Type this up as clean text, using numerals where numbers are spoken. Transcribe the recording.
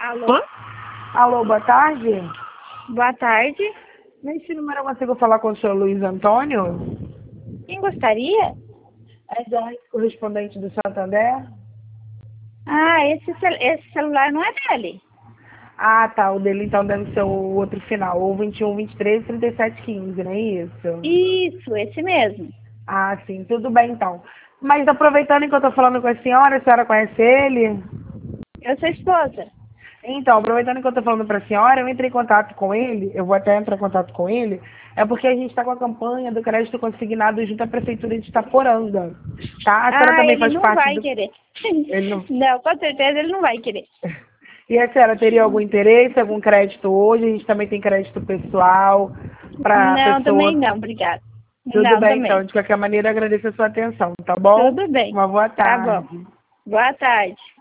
Alô? Alô, boa tarde. Boa tarde. Nesse número eu consigo falar com o senhor Luiz Antônio? Quem gostaria? É Joyce, correspondente do Santander? Ah, esse celular não é dele. Ah, tá. O dele então deve ser o outro final. Ou 21, 23, 37, 15, não é isso? Isso, esse mesmo. Ah, sim. Tudo bem então. Mas aproveitando que eu tô falando com a senhora conhece ele? Eu sou esposa. Então, aproveitando que eu estou falando para a senhora, eu entrei em contato com ele, eu vou até entrar em contato com ele, é porque a gente está com a campanha do crédito consignado junto à Prefeitura de Itaporanga, tá? A senhora Ah, também ele faz não parte vai do... querer. Ele não... Não, com certeza ele não vai querer. E a senhora teria algum interesse, algum crédito hoje? A gente também tem crédito pessoal para Não, pessoa... também não, obrigada. Tudo Não, bem, então. também. De qualquer maneira, agradeço a sua atenção, tá bom? Tudo bem. Uma boa Tá bom. tarde. Boa tarde.